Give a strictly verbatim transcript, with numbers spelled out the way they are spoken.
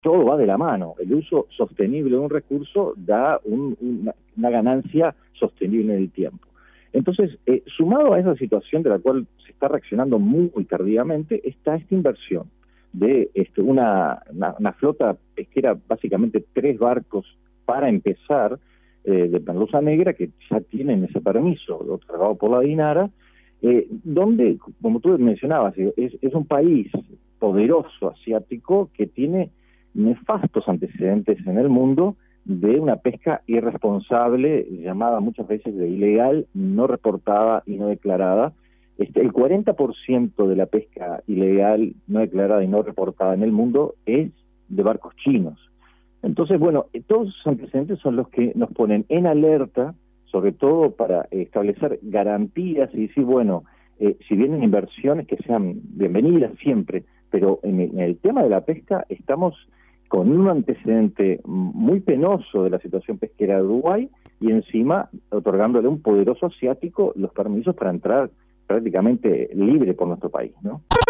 todo va de la mano. El uso sostenible de un recurso da un, una, una ganancia sostenible en el tiempo. Entonces, eh, sumado a esa situación de la cual se está reaccionando muy, muy tardíamente, está esta inversión de este, una, una, una flota pesquera, básicamente tres barcos para empezar, eh, de merluza negra, que ya tienen ese permiso otorgado por la DINARA, eh, donde, como tú mencionabas, es, es un país poderoso asiático que tiene nefastos antecedentes en el mundo de una pesca irresponsable, llamada muchas veces de ilegal, no reportada y no declarada. Este, el cuarenta por ciento de la pesca ilegal, no declarada y no reportada en el mundo es de barcos chinos. Entonces, bueno, todos esos antecedentes son los que nos ponen en alerta, sobre todo para establecer garantías y decir, bueno, eh, si vienen inversiones que sean bienvenidas siempre, pero en el, en el tema de la pesca estamos con un antecedente muy penoso de la situación pesquera de Uruguay y encima otorgándole a un poderoso asiático los permisos para entrar prácticamente libre por nuestro país, ¿no?